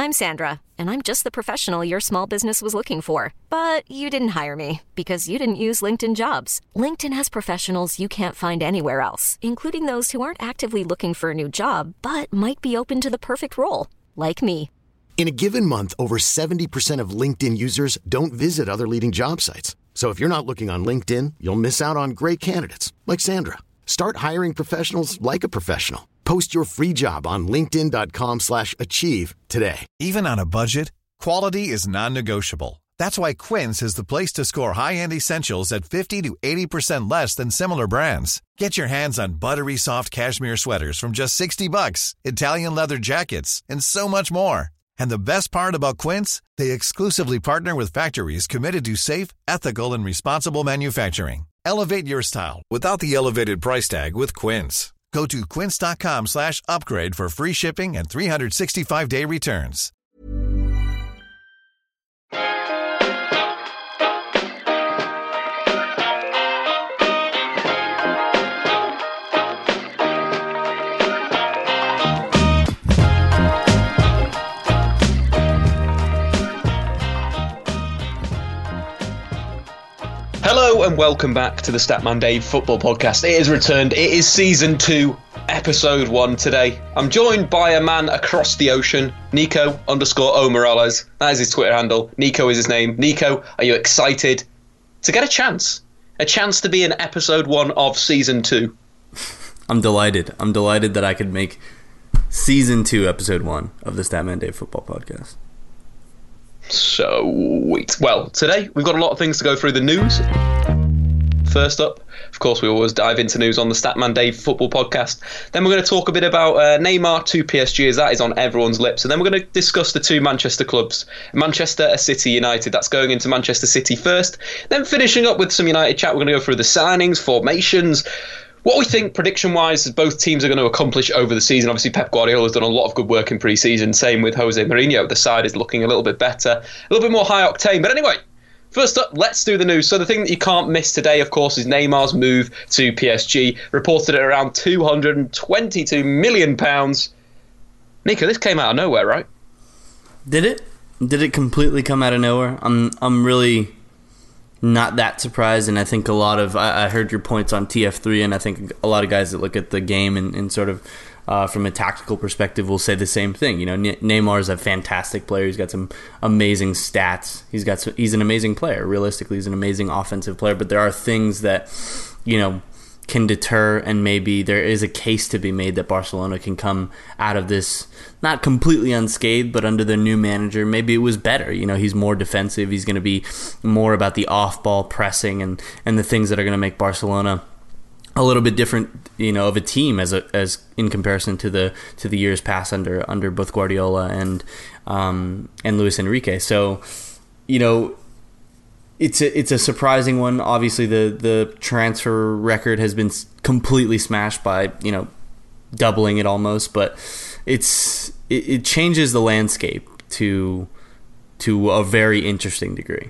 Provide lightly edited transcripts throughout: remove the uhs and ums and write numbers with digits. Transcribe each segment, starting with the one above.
I'm Sandra, and I'm just the professional your small business was looking for. But you didn't hire me because you didn't use LinkedIn Jobs. LinkedIn has professionals you can't find anywhere else, including those who aren't actively looking for a new job, but might be open to the perfect role, like me. In a given month, over 70% of LinkedIn users don't visit other leading job sites. So if you're not looking on LinkedIn, you'll miss out on great candidates like Sandra. Start hiring professionals like a professional. Post your free job on linkedin.com/achieve today. Even on a budget, quality is non-negotiable. That's why Quince is the place to score high-end essentials at 50 to 80% less than similar brands. Get your hands on buttery soft cashmere sweaters from just $60, Italian leather jackets, and so much more. And the best part about Quince, they exclusively partner with factories committed to safe, ethical, and responsible manufacturing. Elevate your style without the elevated price tag with Quince. Go to quince.com/upgrade for free shipping and 365-day returns. Hello and welcome back to the Statman Dave Football Podcast. It has returned. It is Season 2, Episode 1 today. I'm joined by a man across the ocean, Nico_O Morales. That is his Twitter handle. Nico is his name. Nico, are you excited to get a chance? A chance to be in Episode 1 of Season 2? I'm delighted. I'm delighted that I could make Season 2, Episode 1 of the Statman Dave Football Podcast. Sweet. Well, today we've got a lot of things to go through. The news. First up, of course, we always dive into news on the Statman Dave Football Podcast. Then we're going to talk a bit about Neymar to PSG, as that is on everyone's lips. And then we're going to discuss the two Manchester clubs, Manchester City United. That's going into Manchester City first. Then finishing up with some United chat, we're going to go through the signings, formations, what we think prediction-wise both teams are going to accomplish over the season. Obviously, Pep Guardiola has done a lot of good work in pre-season. Same with Jose Mourinho. The side is looking a little bit better, a little bit more high octane. But anyway, first up, let's do the news. So the thing that you can't miss today, of course, is Neymar's move to PSG, reported at around £222 million. Nico, this came out of nowhere, right? Did it? Did it completely come out of nowhere? I'm really not that surprised, and I think I heard your points on TF3, and I think a lot of guys that look at the game and sort of from a tactical perspective will say the same thing. You know, Neymar is a fantastic player. He's got some amazing stats. He's an amazing player. Realistically, he's an amazing offensive player, but there are things that, you know, can deter, and maybe there is a case to be made that Barcelona can come out of this not completely unscathed, but under the new manager, maybe it was better. You know, he's more defensive. He's going to be more about the off-ball pressing and the things that are going to make Barcelona a little bit different, you know, of a team as in comparison to the years past under both Guardiola and Luis Enrique. So, you know, it's a surprising one. Obviously, the transfer record has been completely smashed by, you know, doubling it almost, but it changes the landscape to a very interesting degree.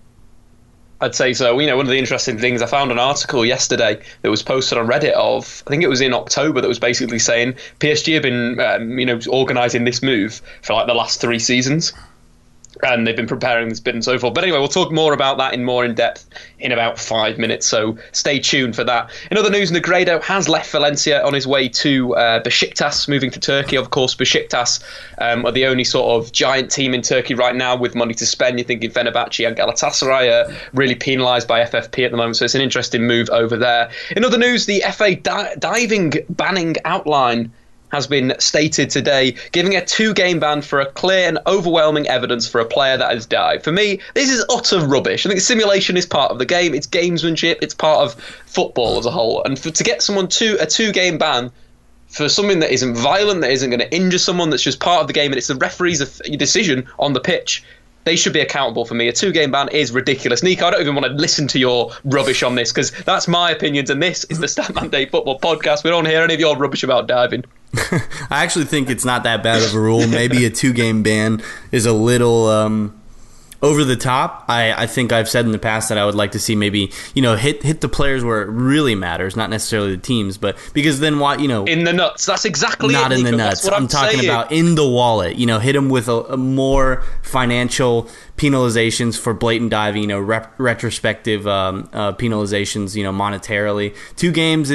I'd say so. You know, one of the interesting things, I found an article yesterday that was posted on Reddit I think it was in October, that was basically saying PSG have been, organising this move for like the last 3 seasons. And they've been preparing this bid and so forth. But anyway, we'll talk more about that in depth in about 5 minutes. So stay tuned for that. In other news, Negredo has left Valencia on his way to Besiktas, moving to Turkey. Of course, Besiktas are the only sort of giant team in Turkey right now with money to spend. You're thinking Fenerbahce and Galatasaray are really penalised by FFP at the moment. So it's an interesting move over there. In other news, the FA diving banning outline has been stated today, giving a 2-game ban for a clear and overwhelming evidence for a player that has dived. For me, this is utter rubbish. I think simulation is part of the game. It's gamesmanship. It's part of football as a whole. And to get someone to a 2-game ban for something that isn't violent, that isn't going to injure someone, that's just part of the game, and it's the referee's decision on the pitch, they should be accountable for me. A 2-game ban is ridiculous. Nico, I don't even want to listen to your rubbish on this, because that's my opinions, and this is the Statman Dave Football Podcast. We don't hear any of your rubbish about diving. I actually think it's not that bad of a rule. Maybe a 2-game ban is a little over the top. I think I've said in the past that I would like to see maybe, hit the players where it really matters, not necessarily the teams, but because then why, in the nuts. That's exactly not it, in Nico. the nuts. That's what I'm talking saying. about in the wallet. Hit them with a more financial penalizations for blatant diving. Retrospective penalizations. Monetarily. 2 games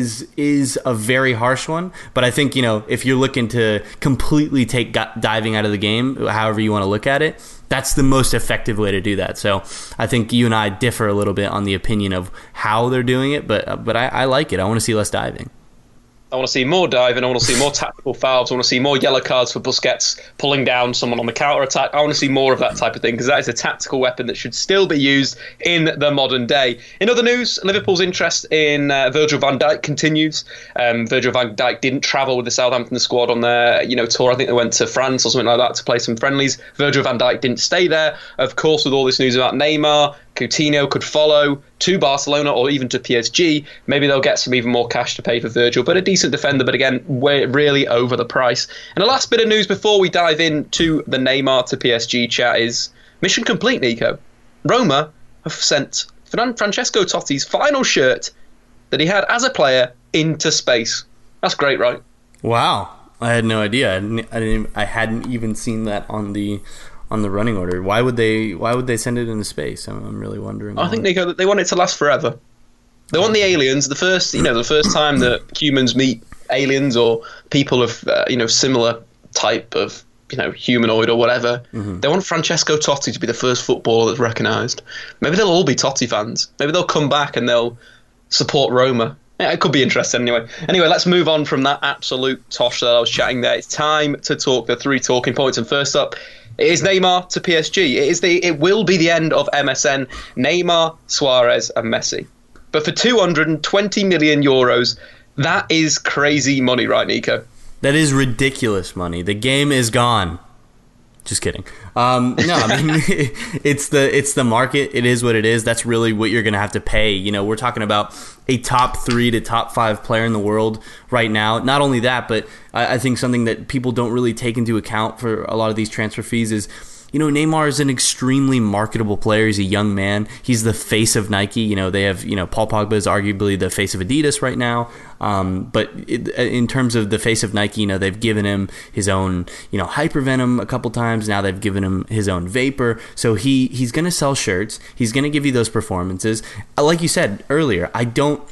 is a very harsh one, but I think if you're looking to completely take diving out of the game, however you want to look at it, that's the most effective way to do that. So I think you and I differ a little bit on the opinion of how they're doing it, but I like it. I want to see less diving. I want to see more diving. I want to see more tactical fouls. I want to see more yellow cards for Busquets pulling down someone on the counter-attack. I want to see more of that type of thing because that is a tactical weapon that should still be used in the modern day. In other news, Liverpool's interest in Virgil van Dijk continues. Virgil van Dijk didn't travel with the Southampton squad on their tour. I think they went to France or something like that to play some friendlies. Virgil van Dijk didn't stay there. Of course, with all this news about Neymar, Coutinho could follow to Barcelona or even to PSG. Maybe they'll get some even more cash to pay for Virgil, but a decent defender, but again, we're really over the price. And the last bit of news before we dive into the Neymar to PSG chat is mission complete, Nico. Roma have sent Francesco Totti's final shirt that he had as a player into space. That's great, right? Wow. I had no idea. I hadn't even seen that on the running order. Why would they send it into space? I'm really wondering. I think, Nico, that they want it to last forever. They want the aliens. The first time that humans meet aliens or people of similar type of humanoid or whatever. Mm-hmm. They want Francesco Totti to be the first footballer that's recognised. Maybe they'll all be Totti fans. Maybe they'll come back and they'll support Roma. Yeah, it could be interesting anyway. Anyway, let's move on from that absolute tosh that I was chatting there. It's time to talk the 3 talking points. And first up, it is Neymar to PSG. It will be the end of MSN. Neymar, Suarez, and Messi. But for 220 million euros, that is crazy money, right, Nico? That is ridiculous money. The game is gone. Just kidding. No, I mean it's the market. It is what it is. That's really what you're going to have to pay. We're talking about a top 3 to top 5 player in the world right now. Not only that, but I think something that people don't really take into account for a lot of these transfer fees is, Neymar is an extremely marketable player. He's a young man. He's the face of Nike. They have, Paul Pogba is arguably the face of Adidas right now. But in terms of the face of Nike, they've given him his own, Hypervenom a couple times. Now they've given him his own Vapor. So he's going to sell shirts. He's going to give you those performances. Like you said earlier, I don't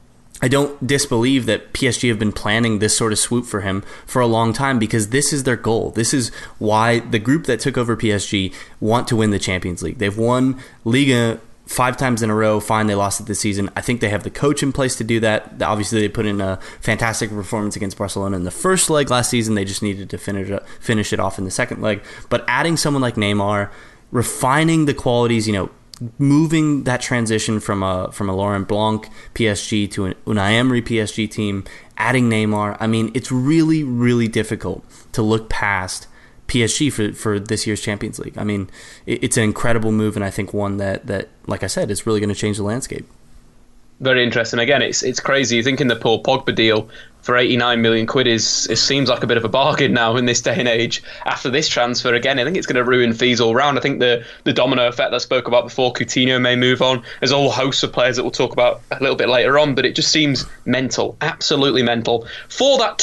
disbelieve that PSG have been planning this sort of swoop for him for a long time because this is their goal. This is why the group that took over PSG want to win the Champions League. They've won Liga 5 times in a row. Fine, they lost it this season. I think they have the coach in place to do that. Obviously, they put in a fantastic performance against Barcelona in the first leg last season. They just needed to finish it off in the second leg. But adding someone like Neymar, refining the qualities, moving that transition from a Laurent Blanc PSG to an Unai Emery PSG team, adding Neymar. I mean, it's really, really difficult to look past PSG for this year's Champions League. I mean, it's an incredible move, and I think one that like I said, is really going to change the landscape. Very interesting. Again, it's crazy. You think in the Paul Pogba deal for 89 million quid it seems like a bit of a bargain now in this day and age. After this transfer, again, I think it's going to ruin fees all round. I think the domino effect that I spoke about before, Coutinho may move on. There's a whole host of players that we'll talk about a little bit later on, but it just seems mental, absolutely mental. For that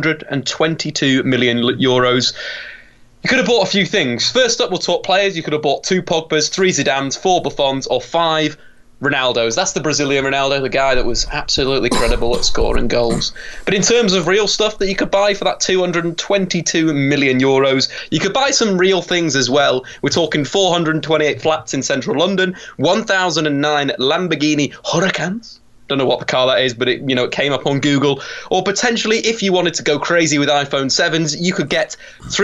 222 million euros, you could have bought a few things. First up, we'll talk players. You could have bought 2 Pogbas, 3 Zidanes, 4 Buffons, or 5 Ronaldo's. That's the Brazilian Ronaldo, the guy that was absolutely credible at scoring goals. But in terms of real stuff that you could buy for that 222 million euros, you could buy some real things as well. We're talking 428 flats in central London, 1009 Lamborghini Huracans. Don't know what the car that is, but it came up on Google. Or potentially, if you wanted to go crazy with iPhone 7s, you could get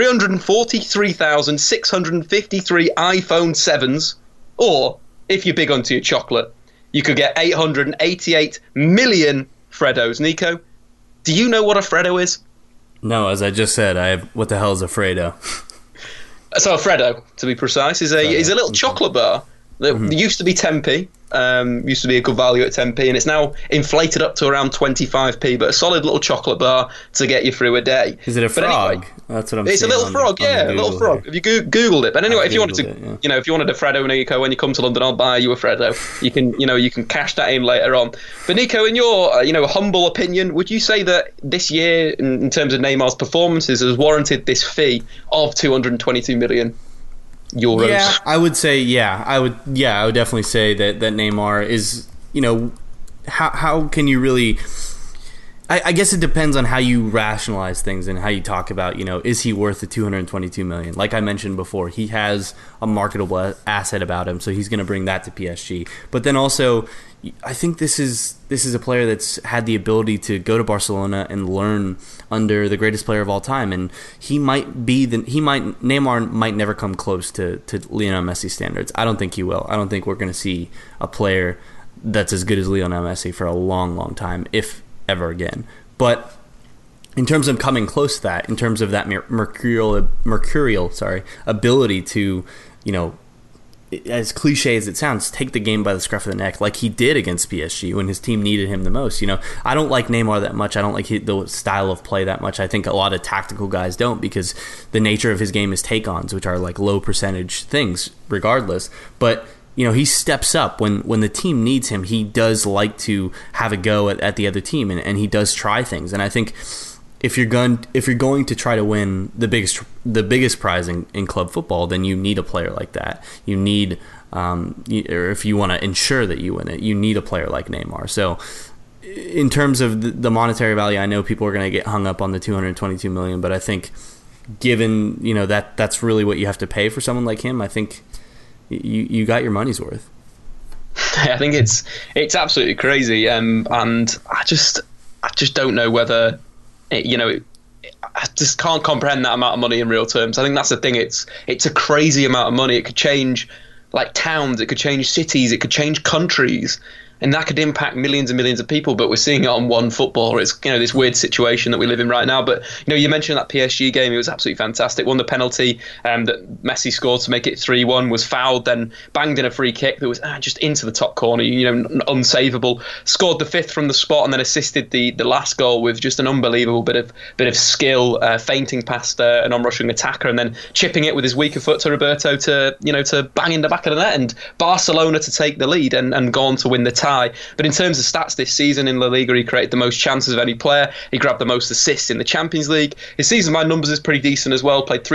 343,653 iPhone 7s. Or, if you're big onto your chocolate, you could get 888 million Freddos. Nico, do you know what a Freddo is? No, as I just said, what the hell is a Freddo? So a Freddo, to be precise, is a little chocolate bar It used to be 10p. Used to be a good value at 10p, and it's now inflated up to around 25p. But a solid little chocolate bar to get you through a day. Is it a frog? Anyway, that's what I'm. It's a little frog, a little frog. Have you Googled it? But anyway, if you wanted to, if you wanted a Freddo, Nico, when you come to London, I'll buy you a Freddo. You can cash that in later on. But Nico, in your humble opinion, would you say that this year, in terms of Neymar's performances, has warranted this fee of 222 million? Euros. Yeah, I would say I would definitely say that Neymar is, how can you really, I guess it depends on how you rationalize things and how you talk about, is he worth the 222 million? Like I mentioned before, he has a marketable asset about him, so he's going to bring that to PSG. But then also, I think this is a player that's had the ability to go to Barcelona and learn under the greatest player of all time, and Neymar might never come close to Lionel Messi standards. I don't think he will. I don't think we're going to see a player that's as good as Lionel Messi for a long, long time, if ever again. But in terms of coming close to that, in terms of that mercurial ability to, as cliche as it sounds, take the game by the scruff of the neck, like he did against PSG when his team needed him the most. I don't like Neymar that much. I don't like the style of play that much. I think a lot of tactical guys don't, because the nature of his game is take-ons, which are like low percentage things regardless. But he steps up when the team needs him. He does like to have a go at the other team, and he does try things. And I think if you're going to try to win the biggest prize in club football, then you need a player like that. You need, or if you want to ensure that you win it, you need a player like Neymar. So, in terms of the monetary value, I know people are going to get hung up on the 222 million, but I think, given that's really what you have to pay for someone like him, I think you got your money's worth. I think it's absolutely crazy, and I just don't know whether. I just can't comprehend that amount of money in real terms. I think that's the thing. It's a crazy amount of money. It could change like towns. It could change cities. It could change countries. And that could impact millions and millions of people, but we're seeing it on one footballer. It's this weird situation that we live in right now. But you mentioned that PSG game; it was absolutely fantastic. Won the penalty that Messi scored to make it 3-1, was fouled, then banged in a free kick that was just into the top corner, unsavable. Scored the fifth from the spot, and then assisted the last goal with just an unbelievable bit of skill, feinting past an on-rushing attacker, and then chipping it with his weaker foot to Roberto to bang in the back of the net, and Barcelona to take the lead and go on to win the tie. But in terms of stats this season in La Liga, he created the most chances of any player. He grabbed the most assists in the Champions League. His season by numbers is pretty decent as well. Played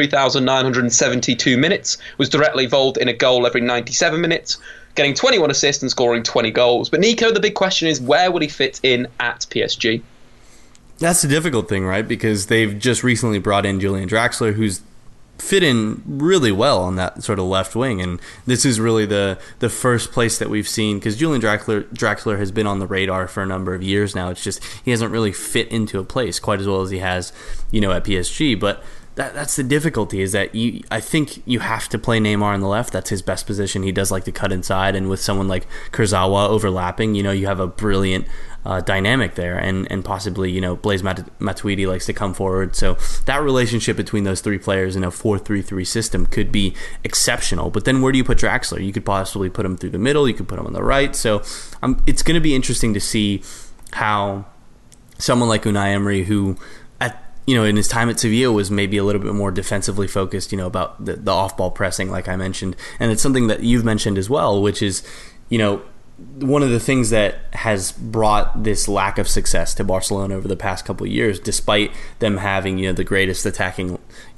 3,972 minutes, was directly involved in a goal every 97 minutes, getting 21 assists and scoring 20 goals. But Nico, the big question is, where would he fit in at PSG? That's the difficult thing, right? Because they've just recently brought in Julian Draxler, who's fit in really well on that sort of left wing, and this is really the first place that we've seen, because Julian Draxler has been on the radar for a number of years now. It's just he hasn't really fit into a place quite as well as he has at PSG. But that's the difficulty, is that I think you have to play Neymar on the left. That's his best position. He does like to cut inside, and with someone like Kurzawa overlapping, you have a brilliant dynamic there, and possibly Blaise Matuidi likes to come forward, so that relationship between those three players in a 4-3-3 system could be exceptional. But then where do you put Draxler? You could possibly put him through the middle, you could put him on the right, so it's going to be interesting to see how someone like Unai Emery, who in his time at Sevilla was maybe a little bit more defensively focused, about the off-ball pressing, like I mentioned, and it's something that you've mentioned as well, which is one of the things that has brought this lack of success to Barcelona over the past couple of years, despite them having the greatest attacking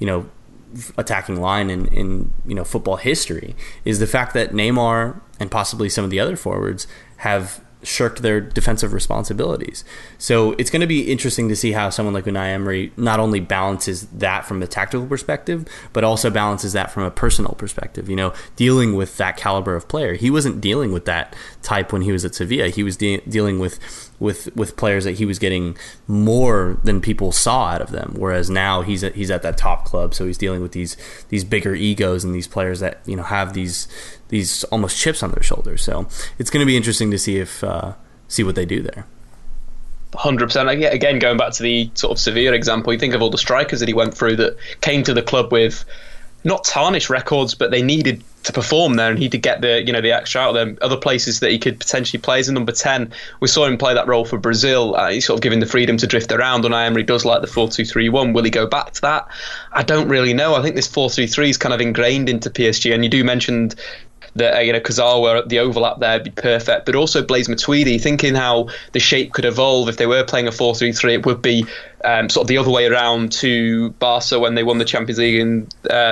line in football history, is the fact that Neymar and possibly some of the other forwards have shirked their defensive responsibilities. So it's going to be interesting to see how someone like Unai Emery not only balances that from a tactical perspective, but also balances that from a personal perspective, dealing with that caliber of player. He wasn't dealing with that type when he was at Sevilla. He was dealing with players that he was getting more than people saw out of them, whereas now he's at that top club, so he's dealing with these bigger egos and these players that have these almost chips on their shoulders. So it's going to be interesting to see what they do there. 100%. Again, going back to the sort of Sevilla example, you think of all the strikers that he went through that came to the club with not tarnished records, but they needed to perform there, and he did get the the extra out there. Other places that he could potentially play as a number 10. We saw him play that role for Brazil. He's sort of given the freedom to drift around. Unai Emery does like the 4-2-3-1. Will he go back to that? I don't really know. I think this 4-3-3 is kind of ingrained into PSG, and you do mention that Kurzawa, the overlap there would be perfect, but also Blaise Matuidi, thinking how the shape could evolve if they were playing a 4-3-3. It would be sort of the other way around to Barca when they won the Champions League in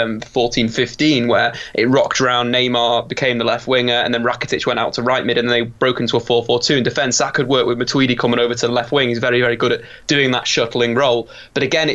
14-15, where it rocked around, Neymar became the left winger, and then Rakitic went out to right mid, and they broke into a 4-4-2 in defence. That could work with Matuidi coming over to the left wing. He's very, very good at doing that shuttling role. But again,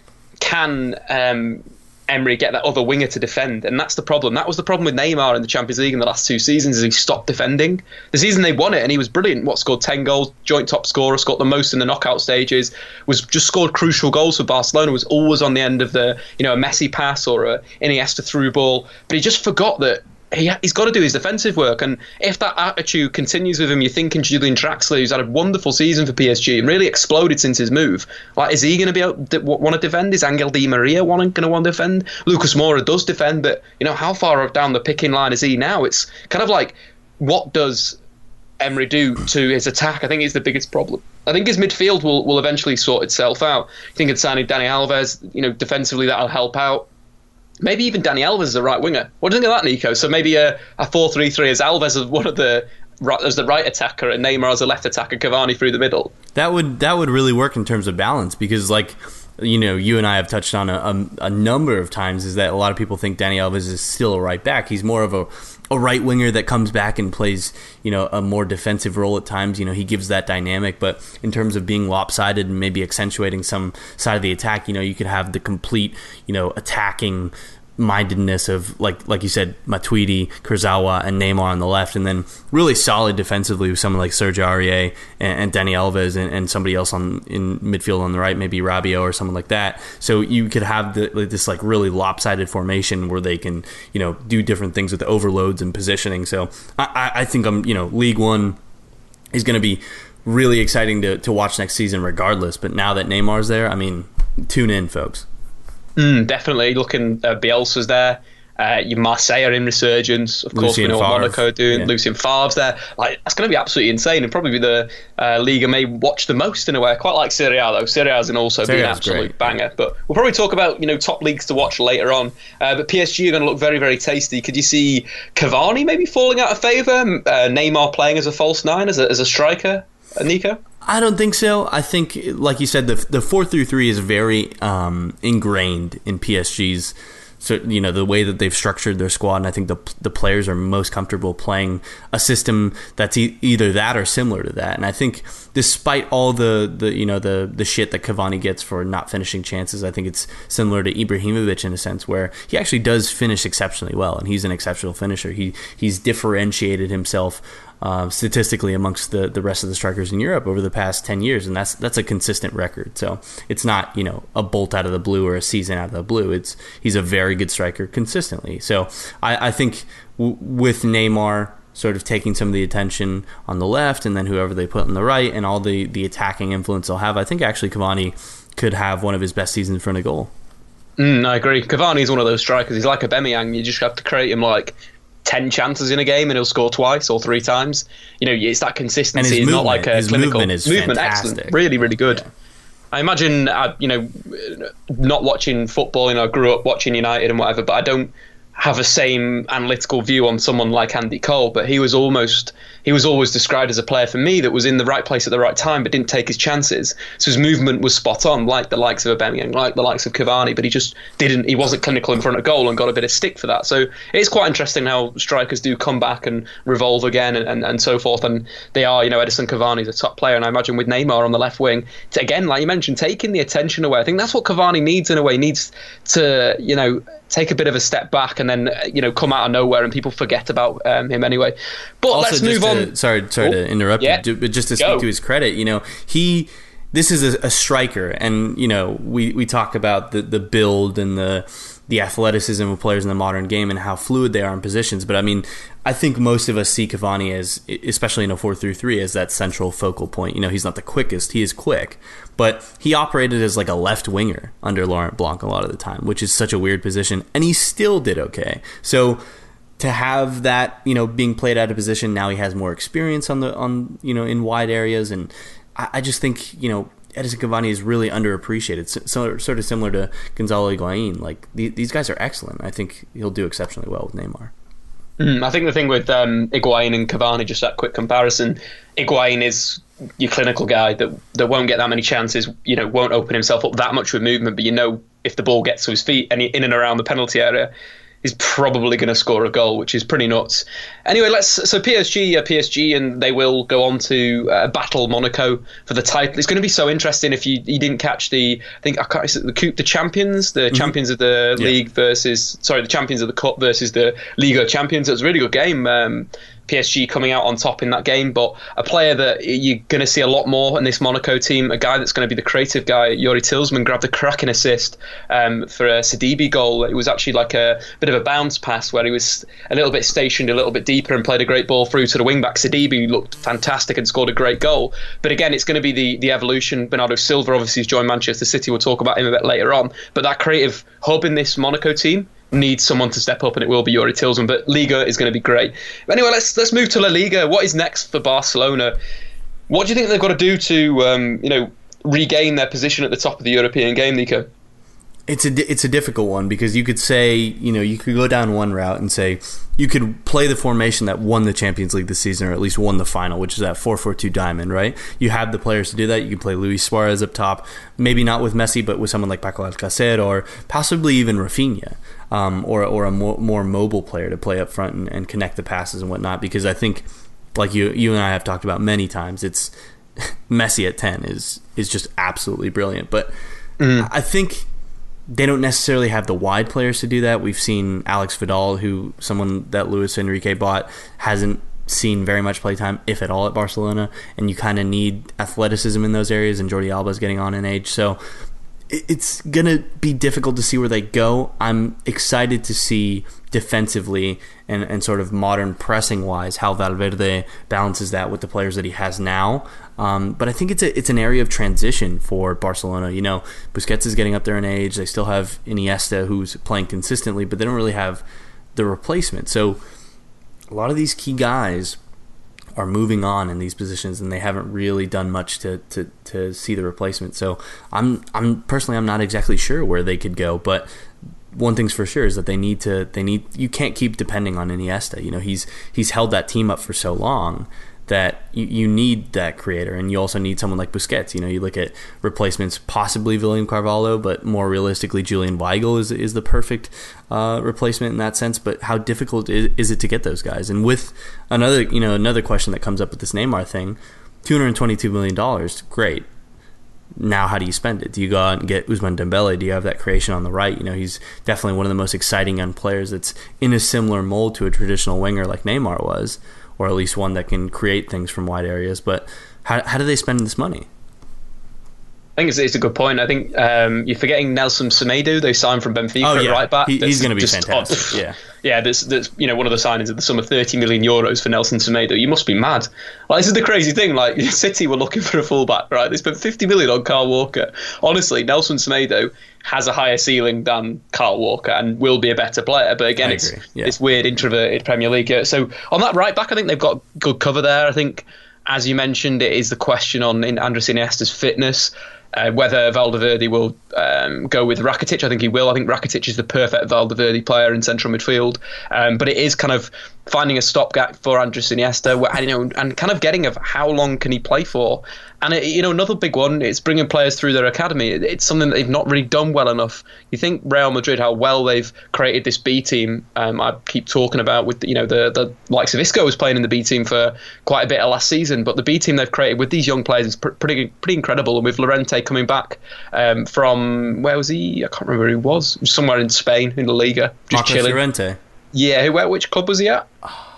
can Emery get that other winger to defend? And that's the problem. That was the problem with Neymar in the Champions League in the last 2 seasons, is he stopped defending. The season they won it, and he was brilliant. Scored 10 goals, joint top scorer, scored the most in the knockout stages, just scored crucial goals for Barcelona, was always on the end of a Messi pass or a Iniesta through ball. But he just forgot that he's got to do his defensive work, and if that attitude continues with him, you're thinking Julian Draxler, who's had a wonderful season for PSG and really exploded since his move. Is he going to be able to want to defend? Is Angel Di Maria going to want to defend? Lucas Moura does defend, but how far down the picking line is he now? It's kind of like, what does Emery do to his attack? I think is the biggest problem. I think his midfield will eventually sort itself out. I think it's signing Dani Alves, defensively that'll help out. Maybe even Dani Alves is the right winger. What do you think of that, Nico? So maybe a 4-3-3 as Alves as the right attacker and Neymar as a left attacker, Cavani through the middle. That would really work in terms of balance, because you and I have touched on a number of times, is that a lot of people think Dani Alves is still a right back. He's more of a right winger that comes back and plays, a more defensive role at times. He gives that dynamic, but in terms of being lopsided and maybe accentuating some side of the attack, you could have the complete, attacking mindedness of like you said, Matuidi, Kurzawa, and Neymar on the left, and then really solid defensively with someone like Serge Aurier and Dani Alves and somebody else in midfield on the right, maybe Rabiot or someone like that. So you could have this really lopsided formation where they can do different things with the overloads and positioning. So I think League One is going to be really exciting to watch next season regardless. But now that Neymar's there, tune in, folks. Definitely. Looking, Bielsa's there. Marseille are in resurgence. Of course, we know what Monaco are doing. Yeah. Lucien Favre's there. That's going to be absolutely insane, and probably be the league I may watch the most in a way. I quite like Serie A, though. Serie A has also been an absolute banger. But we'll probably talk about top leagues to watch later on. But PSG are going to look very, very tasty. Could you see Cavani maybe falling out of favour? Neymar playing as a false nine, as a striker? Nico? I don't think so. I think, like you said, the 4-3-3 is very ingrained in PSG's. So the way that they've structured their squad, and I think the players are most comfortable playing a system that's either that or similar to that. And I think, despite all the shit that Cavani gets for not finishing chances, I think it's similar to Ibrahimovic in a sense, where he actually does finish exceptionally well, and he's an exceptional finisher. He's differentiated himself statistically amongst the rest of the strikers in Europe over the past 10 years, and that's a consistent record. So it's not a bolt out of the blue or a season out of the blue. He's a very good striker consistently. So I think with Neymar sort of taking some of the attention on the left, and then whoever they put on the right, and all the attacking influence they'll have, I think actually Cavani could have one of his best seasons in front of goal. I agree. Cavani is one of those strikers. He's like Aubameyang. You just have to create him 10 chances in a game and he'll score twice or 3 times. It's that consistency. It's not like a clinical movement. Fantastic. Excellent, really, really good. Yeah. I imagine, not watching football. I grew up watching United and whatever, but I don't have the same analytical view on someone like Andy Cole. But he was always described as a player for me that was in the right place at the right time, but didn't take his chances. So his movement was spot on, like the likes of Aubameyang, like the likes of Cavani, but he wasn't clinical in front of goal and got a bit of stick for that. So it's quite interesting how strikers do come back and revolve again and so forth. And they are, Edison Cavani's a top player, and I imagine with Neymar on the left wing, again, like you mentioned, taking the attention away. I think that's what Cavani needs in a way. He needs to, take a bit of a step back and then, come out of nowhere and people forget about him anyway. But also, let's move on. Sorry to interrupt you, but just to speak to his credit, this is a striker, and we talk about the build and the athleticism of players in the modern game and how fluid they are in positions. But I think most of us see Cavani as, especially in a 4-3-3, as that central focal point. He's not the quickest; he is quick, but he operated as like a left winger under Laurent Blanc a lot of the time, which is such a weird position, and he still did okay. So to have that, being played out of position, now he has more experience in wide areas, and I just think, Edinson Cavani is really underappreciated. So, sort of similar to Gonzalo Higuain. Like, these guys are excellent. I think he'll do exceptionally well with Neymar. I think the thing with Higuain and Cavani, just that quick comparison, Higuain is your clinical guy that won't get that many chances, won't open himself up that much with movement, but if the ball gets to his feet and in and around the penalty area, he's probably going to score a goal, which is pretty nuts. Anyway, so PSG, and they will go on to battle Monaco for the title. It's going to be so interesting. If you didn't catch the Coupe de Champions, the champions of the league the champions of the cup versus the Liga champions. It was a really good game. PSG coming out on top in that game, but a player that you're going to see a lot more in this Monaco team, a guy that's going to be the creative guy, Yuri Tillsman, grabbed a cracking assist for a Sidibe goal. It was actually like a bit of a bounce pass where he was a little bit stationed a little bit deeper and played a great ball through to the wing-back Sidibe, who looked fantastic and scored a great goal. But again, it's going to be the evolution. Bernardo Silva obviously has joined Manchester City. We'll talk about him a bit later on. But that creative hub in this Monaco team needs someone to step up, and it will be Yuri Tillsman. But Liga is going to be great. But anyway, let's move to La Liga. What is next for Barcelona? What do you think they've got to do to regain their position at the top of the European game, Nico? It's a difficult one, because you could say, you could go down one route and say you could play the formation that won the Champions League this season, or at least won the final, which is that 4-4-2 diamond, right? You have the players to do that. You can play Luis Suarez up top, maybe not with Messi, but with someone like Paco Alcacer, or possibly even Rafinha, or a more mobile player to play up front and connect the passes and whatnot. Because I think, like you and I have talked about many times, it's Messi at 10 is just absolutely brilliant. But I think they don't necessarily have the wide players to do that. We've seen Alex Vidal, someone that Luis Enrique bought, hasn't seen very much playtime, if at all, at Barcelona, and you kind of need athleticism in those areas, and Jordi Alba's getting on in age. So it's going to be difficult to see where they go. I'm excited to see defensively and sort of modern pressing-wise how Valverde balances that with the players that he has now. But I think it's an area of transition for Barcelona. Busquets is getting up there in age. They still have Iniesta, who's playing consistently, but they don't really have the replacement. So a lot of these key guys are moving on in these positions, and they haven't really done much to see the replacement. So I'm not exactly sure where they could go, but one thing's for sure is that they need you can't keep depending on Iniesta. He's held that team up for so long that you need that creator, and you also need someone like Busquets. You look at replacements, possibly William Carvalho, but more realistically, Julian Weigl is the perfect replacement in that sense. But how difficult is it to get those guys? And with another question that comes up with this Neymar thing, $222 million, great. Now, how do you spend it? Do you go out and get Ousmane Dembele? Do you have that creation on the right? He's definitely one of the most exciting young players that's in a similar mold to a traditional winger like Neymar was, or at least one that can create things from wide areas. But how do they spend this money? I think it's a good point. I think you're forgetting Nelson Semedo. They signed from Benfica at right back. He's going to be fantastic. Yeah. That's one of the signings of the sum of €30 million for Nelson Semedo. You must be mad. Like, this is the crazy thing. Like, City were looking for a fullback, right? They spent $50 million on Kyle Walker. Honestly, Nelson Semedo has a higher ceiling than Kyle Walker and will be a better player. But again, it's this weird introverted Premier League. So on that right back, I think they've got good cover there. I think, as you mentioned, it is the question on Andres Iniesta's fitness. Whether Valverde will go with Rakitic. I think he will. I think Rakitic is the perfect Valverde player in central midfield. But it is kind of finding a stopgap for Andres Iniesta, and kind of getting of how long can he play for. And another big one is bringing players through their academy. It's something that they've not really done well enough. You think Real Madrid, how well they've created this B team. I keep talking about with the likes of Isco was playing in the B team for quite a bit of last season, but the B team they've created with these young players is pretty incredible. And with Llorente coming back from, where was he? I can't remember where he was. Somewhere in Spain in La Liga, just Marcos chilling. Llorente. Yeah, which club was he at?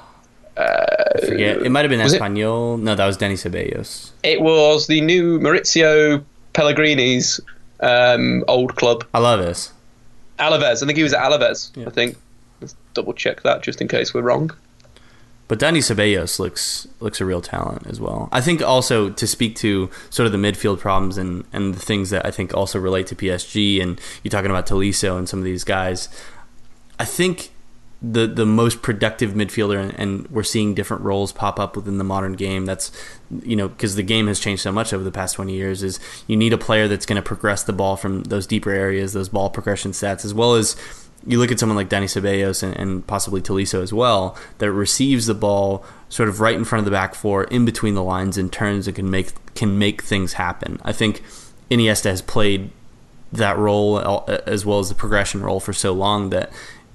I forget. It might have been Espanyol. No, that was Dani Ceballos. It was the new Maurizio Pellegrini's old club. Alaves. I think he was at Alaves. Yeah. I think. Let's double check that just in case we're wrong. But Dani Ceballos looks a real talent as well. I think also to speak to sort of the midfield problems and the things that I think also relate to PSG, and you're talking about Tolisso and some of these guys, I think the most productive midfielder, and we're seeing different roles pop up within the modern game. That's, because the game has changed so much over the past 20 years, is you need a player that's going to progress the ball from those deeper areas, those ball progression stats, as well as you look at someone like Dani Ceballos and possibly Tolisso as well, that receives the ball sort of right in front of the back four, in between the lines, and turns and can make things happen. I think Iniesta has played that role as well as the progression role for so long that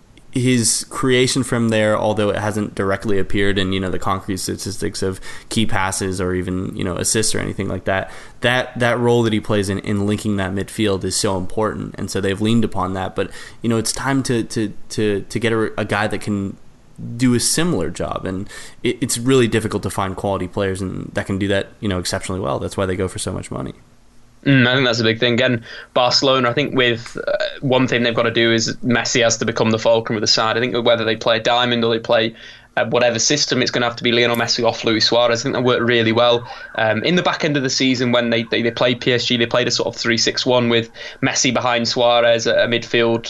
his creation from there, although it hasn't directly appeared in the concrete statistics of key passes or even assists or anything like that, that role that he plays in linking that midfield is so important, and so they've leaned upon that. But it's time to get a guy that can do a similar job, and it's really difficult to find quality players and that can do that exceptionally well. That's why they go for so much money. I think that's a big thing. Again, Barcelona, I think with one thing they've got to do is Messi has to become the fulcrum of the side. I think whether they play diamond or they play whatever system, it's going to have to be Lionel Messi off Luis Suarez. I think that worked really well. In the back end of the season, when they played PSG, they played a sort of 3-6-1 with Messi behind Suarez, a midfield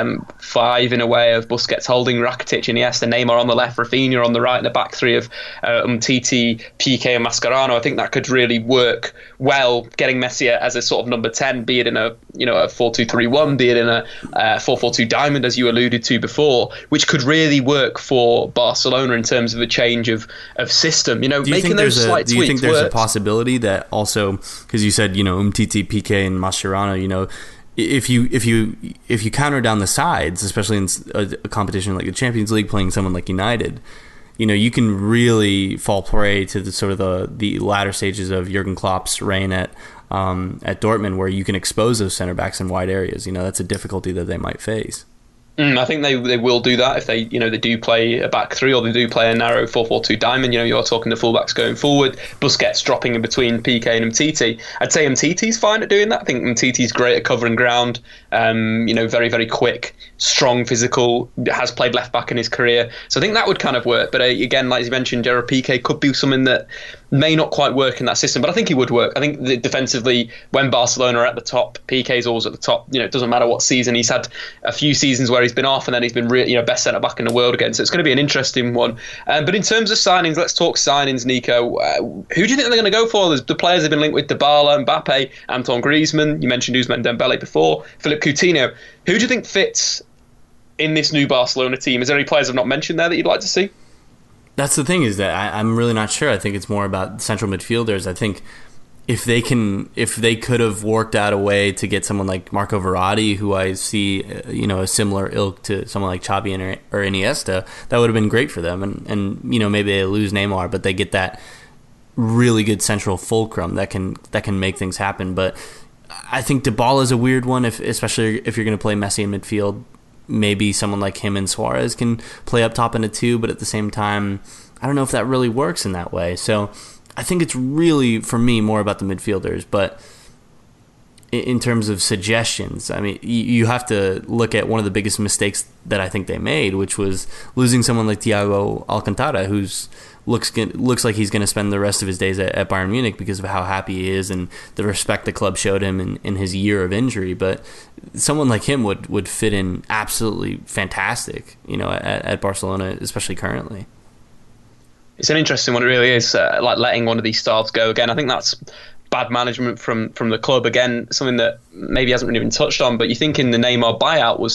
five in a way of Busquets holding Rakitic, Iniesta, Neymar on the left, Rafinha on the right, and the back three of Umtiti, Piqué and Mascherano. I think that could really work well, getting Messi as a sort of number 10, be it in a 4-2-3-1, be it in a 4-4-2 diamond, as you alluded to before, which could really work for Barcelona in terms of a change of system. Making those slight tweaks. Do you think there's works. A possibility that also, because you said Umtiti, Piqué, and Mascherano, if you counter down the sides, especially in a competition like the Champions League, playing someone like United, you can really fall prey to the latter stages of Jurgen Klopp's reign at Dortmund, where you can expose those center backs in wide areas. That's a difficulty that they might face. I think they will do that if they do play a back three, or they do play a narrow 4-4-2 diamond. You're talking the fullbacks going forward, Busquets dropping in between Piqué and Umtiti. I'd say Umtiti's fine at doing that. I think Umtiti's great at covering ground. Very, very quick, strong, physical, has played left back in his career. So I think that would kind of work. But again, like you mentioned, Gerard Piqué could be something that may not quite work in that system, but I think he would work. I think defensively, when Barcelona are at the top, Piqué's always at the top. It doesn't matter what season. He's had a few seasons where he's been off, and then he's been best centre back in the world again. So it's going to be an interesting one. But in terms of signings, let's talk signings, Nico. Who do you think they're going to go for? The players have been linked with Dybala, Mbappe, Antoine Griezmann. You mentioned Ousmane Dembele before, Philippe Coutinho. Who do you think fits in this new Barcelona team? Is there any players I've not mentioned there that you'd like to see? That's the thing, is that I'm really not sure. I think it's more about central midfielders. I think if they could have worked out a way to get someone like Marco Verratti, who I see, a similar ilk to someone like Xavi or Iniesta, that would have been great for them. And maybe they lose Neymar, but they get that really good central fulcrum that can make things happen. But I think Dybala is a weird one, especially if you're going to play Messi in midfield. Maybe someone like him and Suarez can play up top in a two, but at the same time, I don't know if that really works in that way. So I think it's really, for me, more about the midfielders. But in terms of suggestions, I mean, you have to look at one of the biggest mistakes that I think they made, which was losing someone like Thiago Alcantara, who's looks like he's going to spend the rest of his days at Bayern Munich because of how happy he is and the respect the club showed him in his year of injury. But someone like him would fit in absolutely fantastic, at Barcelona, especially currently. It's an interesting one. It really is, like letting one of these stars go again. I think that's bad management from the club. Again, something that maybe hasn't really been touched on, but you think in the Neymar buyout was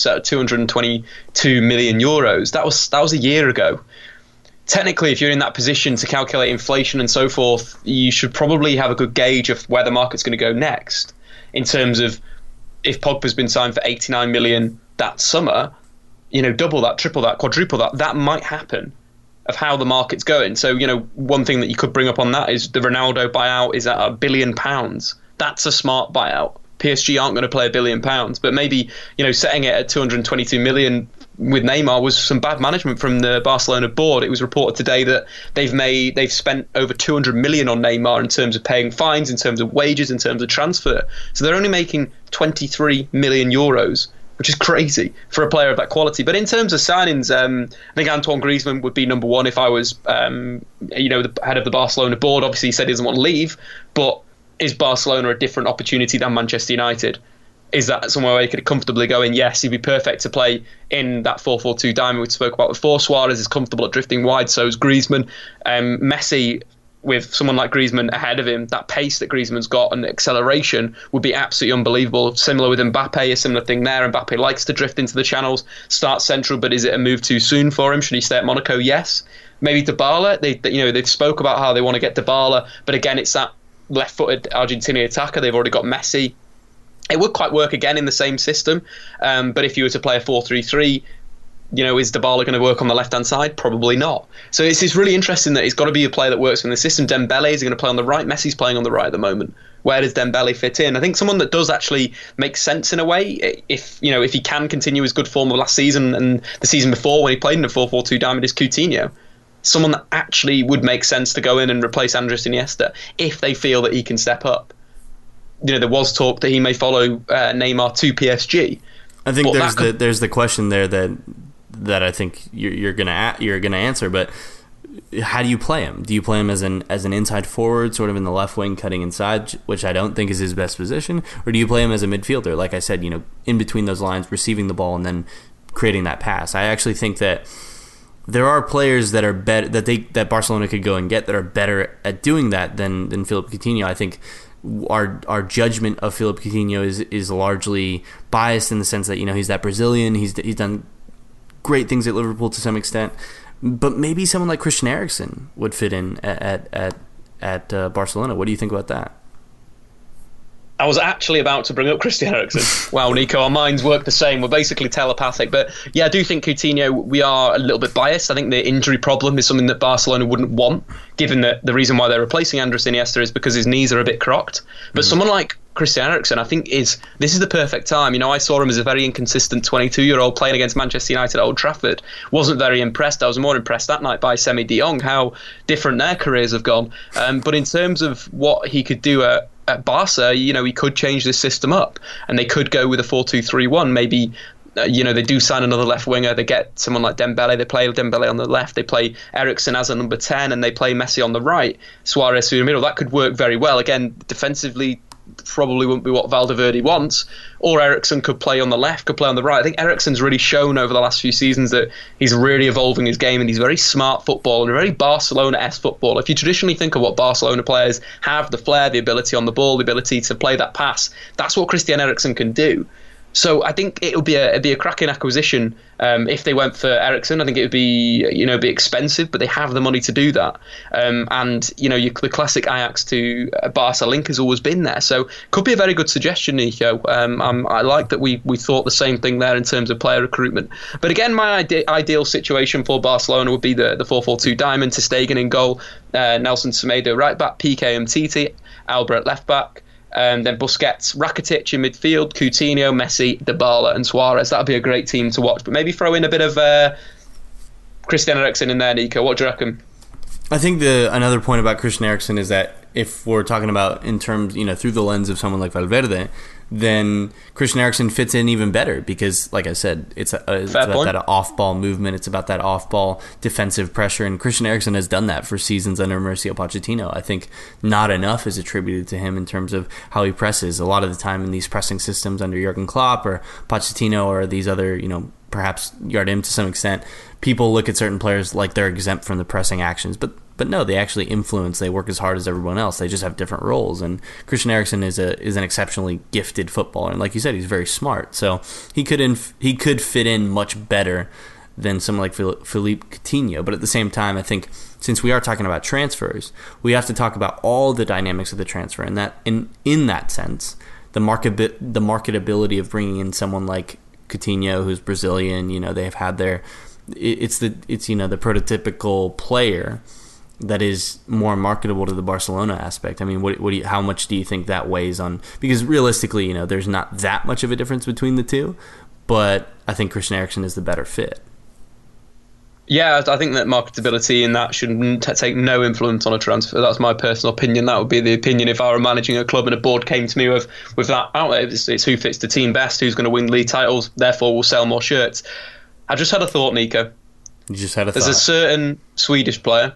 222 million euros. That was a year ago. Technically, if you're in that position to calculate inflation and so forth, you should probably have a good gauge of where the market's going to go next. In terms of if Pogba's been signed for 89 million that summer, double that, triple that, quadruple that, that might happen, of how the market's going. So, one thing that you could bring up on that is the Ronaldo buyout is at £1 billion. That's a smart buyout. PSG aren't going to play £1 billion, but maybe, setting it at 222 million with Neymar was some bad management from the Barcelona board. It was reported today that they've spent over 200 million on Neymar in terms of paying fines, in terms of wages, in terms of transfer. So they're only making 23 million euros, which is crazy for a player of that quality. But in terms of signings, I think Antoine Griezmann would be number one if I was, the head of the Barcelona board. Obviously, he said he doesn't want to leave, but is Barcelona a different opportunity than Manchester United? Is that somewhere where he could comfortably go in? Yes, he'd be perfect to play in that 4-4-2 diamond we spoke about before. Suarez is comfortable at drifting wide, so is Griezmann. Messi, with someone like Griezmann ahead of him, that pace that Griezmann's got and the acceleration would be absolutely unbelievable. Similar with Mbappe, a similar thing there. Mbappe likes to drift into the channels, start central, but is it a move too soon for him? Should he stay at Monaco? Yes. Maybe Dybala. They've spoke about how they want to get Dybala, but again, it's that left-footed Argentinian attacker. They've already got Messi. It would quite work again in the same system, but if you were to play a 4-3-3, is Dybala going to work on the left-hand side? Probably not. So it's really interesting that he's got to be a player that works in the system. Dembele is going to play on the right. Messi's playing on the right at the moment. Where does Dembele fit in? I think someone that does actually make sense in a way, if he can continue his good form of last season and the season before when he played in a 4-4-2 diamond, is Coutinho. Someone that actually would make sense to go in and replace Andres Iniesta if they feel that he can step up. There was talk that he may follow Neymar to PSG. I think there's the question there that I think you're gonna answer. But how do you play him? Do you play him as an inside forward, sort of in the left wing, cutting inside, which I don't think is his best position, or do you play him as a midfielder, like I said, in between those lines, receiving the ball and then creating that pass? I actually think that there are players that are better that Barcelona could go and get that are better at doing that than Philippe Coutinho. I think our judgment of Philippe Coutinho is largely biased in the sense that he's that Brazilian. He's done great things at Liverpool to some extent, but maybe someone like Christian Eriksen would fit in at Barcelona. What do you think about that? I was actually about to bring up Christian Eriksen. Wow, Nico, our minds work the same. We're basically telepathic. But yeah, I do think Coutinho, we are a little bit biased. I think the injury problem is something that Barcelona wouldn't want, given that the reason why they're replacing Andres Iniesta is because his knees are a bit crocked. But someone like Christian Eriksen, I think this is the perfect time. I saw him as a very inconsistent 22-year-old playing against Manchester United at Old Trafford. Wasn't very impressed. I was more impressed that night by Semi de Jong, how different their careers have gone. But in terms of what he could do at Barca, he could change this system up, and they could go with a 4-2-3-1. Maybe, they do sign another left winger. They get someone like Dembele. They play Dembele on the left. They play Eriksen as a number 10, and they play Messi on the right. Suarez through the middle. That could work very well. Again, defensively, probably wouldn't be what Valverde wants. Or Eriksen could play on the left, could play on the right. I think Eriksen's really shown over the last few seasons that he's really evolving his game, and he's very smart football and a very Barcelona-esque football. If you traditionally think of what Barcelona players have, the flair, the ability on the ball, the ability to play that pass, that's what Christian Eriksen can do. So I think it'd be a cracking acquisition if they went for Eriksen. I think it would be be expensive, but they have the money to do that. The classic Ajax to Barca link has always been there, so could be a very good suggestion, Nico. I like that we thought the same thing there in terms of player recruitment. But again, my ideal situation for Barcelona would be the 4-4-2 diamond, ter Stegen in goal, Nelson Semedo right back, Piqué Umtiti, Albert left back. Then Busquets, Rakitic in midfield, Coutinho, Messi, Dybala and Suarez. That would be a great team to watch. But maybe throw in a bit of Christian Eriksen in there, Nico. What do you reckon? I think another point about Christian Eriksen is that if we're talking about in terms, through the lens of someone like Valverde, then Christian Eriksen fits in even better because, like I said, it's about that off-ball movement. It's about that off-ball defensive pressure, and Christian Eriksen has done that for seasons under Mauricio Pochettino. I think not enough is attributed to him in terms of how he presses. A lot of the time in these pressing systems under Jurgen Klopp or Pochettino or these other, perhaps Jardim to some extent, people look at certain players like they're exempt from the pressing actions, but no, they actually influence. They work as hard as everyone else. They just have different roles. And Christian Eriksen is an exceptionally gifted footballer, and like you said, he's very smart. So he could fit in much better than someone like Philippe Coutinho. But at the same time, I think since we are talking about transfers, we have to talk about all the dynamics of the transfer, and that in that sense, the marketability of bringing in someone like Coutinho, who's Brazilian. They've had it's the prototypical player that is more marketable to the Barcelona aspect. I mean, how much do you think that weighs on? Because realistically, there's not that much of a difference between the two, but I think Christian Eriksen is the better fit. Yeah, I think that marketability in that should take no influence on a transfer. That's my personal opinion. That would be the opinion if I were managing a club and a board came to me with that outlet. It's who fits the team best, who's going to win league titles, therefore will sell more shirts. I just had a thought, Nico. You just had a thought. There's a certain Swedish player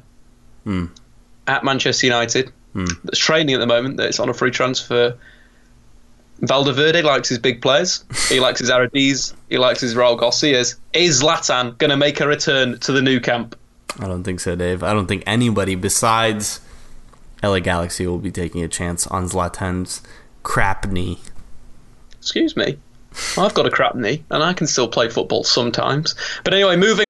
at Manchester United that's training at the moment, that's on a free transfer. Valdeverde likes his big players. He likes his Aradiz. He likes his Raul Garcias. Is Zlatan going to make a return to the new camp? I don't think so, Dave. I don't think anybody besides LA Galaxy will be taking a chance on Zlatan's crap knee. Excuse me. I've got a crap knee, and I can still play football sometimes. But anyway, moving.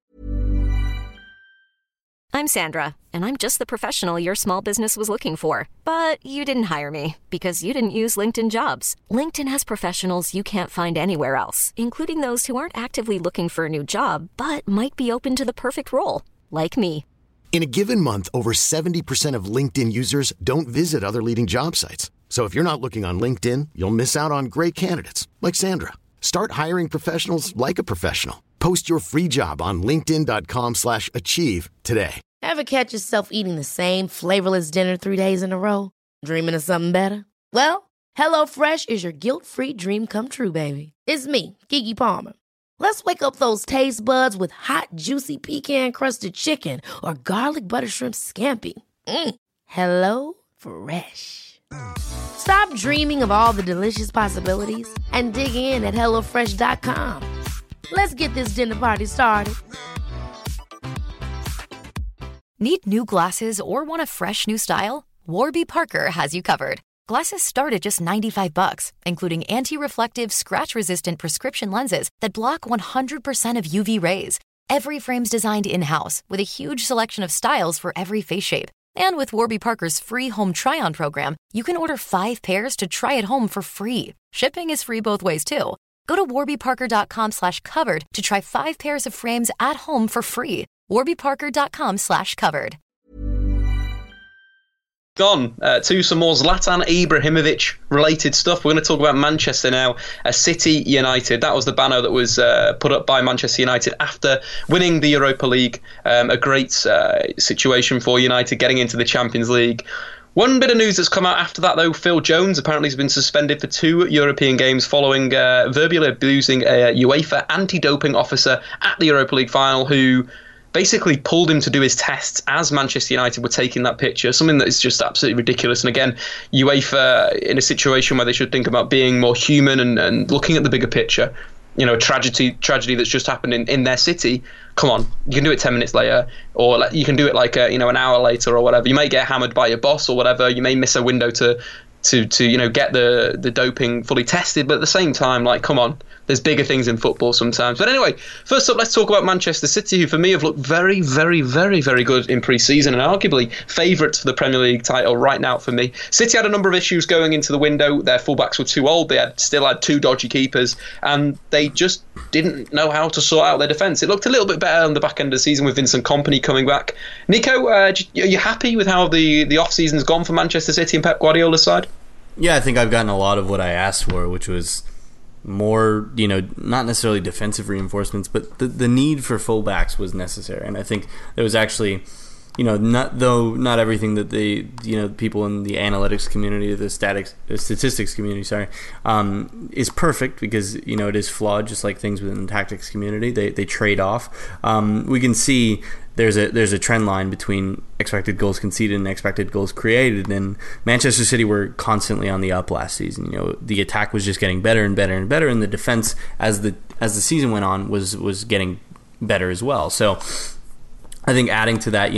I'm Sandra, and I'm just the professional your small business was looking for. But you didn't hire me because you didn't use LinkedIn Jobs. LinkedIn has professionals you can't find anywhere else, including those who aren't actively looking for a new job, but might be open to the perfect role, like me. In a given month, over 70% of LinkedIn users don't visit other leading job sites. So if you're not looking on LinkedIn, you'll miss out on great candidates like Sandra. Start hiring professionals like a professional. Post your free job on linkedin.com/achieve today. Ever catch yourself eating the same flavorless dinner 3 days in a row? Dreaming of something better? Well, HelloFresh is your guilt-free dream come true, baby. It's me, Keke Palmer. Let's wake up those taste buds with hot, juicy pecan-crusted chicken or garlic butter shrimp scampi. Hello Fresh. Stop dreaming of all the delicious possibilities and dig in at HelloFresh.com. Let's get this dinner party started. Need new glasses or want a fresh new style? Warby Parker has you covered. Glasses start at just $95, including anti-reflective, scratch-resistant prescription lenses that block 100% of UV rays. Every frame's designed in-house with a huge selection of styles for every face shape. And with Warby Parker's free home try-on program, you can order 5 pairs to try at home for free. Shipping is free both ways, too. Go to warbyparker.com/covered to try 5 pairs of frames at home for free. warbyparker.com/covered. On to some more Zlatan Ibrahimovic related stuff. We're going to talk about Manchester now. City United. That was the banner that was put up by Manchester United after winning the Europa League. A great situation for United getting into the Champions League. One bit of news that's come out after that, though, Phil Jones apparently has been suspended for 2 European games following verbally abusing a UEFA anti-doping officer at the Europa League final who basically pulled him to do his tests as Manchester United were taking that picture, something that is just absolutely ridiculous. And again, UEFA in a situation where they should think about being more human and looking at the bigger picture. You know, a tragedy that's just happened in their city. Come on, you can do it 10 minutes later, or you can do it like an hour later or whatever. You may get hammered by your boss or whatever. You may miss a window to get the doping fully tested, but at the same time, come on, there's bigger things in football sometimes. But anyway, first up, let's talk about Manchester City, who for me have looked very, very, very, very good in pre-season and arguably favourites for the Premier League title right now for me. City had a number of issues going into the window. Their fullbacks were too old. They still had 2 dodgy keepers, and they just didn't know how to sort out their defence. It looked a little bit better on the back end of the season with Vincent Kompany coming back. Nico, are you happy with how the off-season's gone for Manchester City and Pep Guardiola's side? Yeah, I think I've gotten a lot of what I asked for, which was more, not necessarily defensive reinforcements, but the need for fullbacks was necessary. And I think there was actually, not everything that the people in the analytics community, the statistics community, is perfect, because it is flawed, just like things within the tactics community. They trade off. We can see there's a trend line between expected goals conceded and expected goals created, and Manchester City were constantly on the up last season. The attack was just getting better and better and better, and the defense as the season went on was getting better as well. So I think adding to that,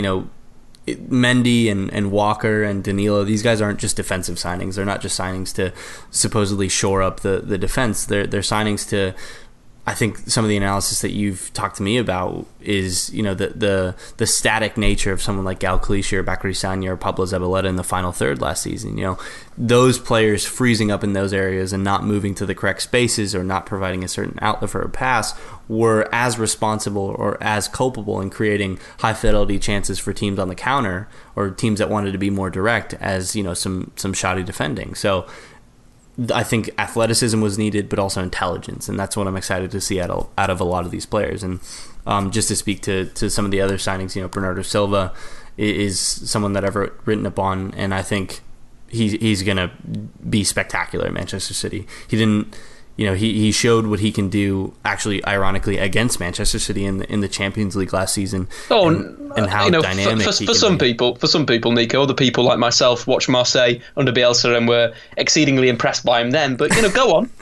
Mendy and Walker and Danilo, these guys aren't just defensive signings. They're not just signings to supposedly shore up the defense. They're signings to, I think some of the analysis that you've talked to me about is, the static nature of someone like Gal Clichy or Bakary Sagna or Pablo Zabaleta in the final third last season. Those players freezing up in those areas and not moving to the correct spaces or not providing a certain outlet for a pass were as responsible or as culpable in creating high fidelity chances for teams on the counter or teams that wanted to be more direct as, some shoddy defending. So I think athleticism was needed, but also intelligence, and that's what I'm excited to see out of a lot of these players. And just to speak to some of the other signings, Bernardo Silva is someone that I've written up on, and I think he's going to be spectacular at Manchester City. He didn't he showed what he can do, actually, ironically, against Manchester City in the Champions League last season. And how dynamic for some people, Nico, other people like myself watched Marseille under Bielsa and were exceedingly impressed by him then. But go on.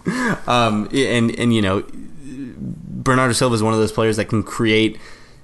Bernardo Silva is one of those players that can create,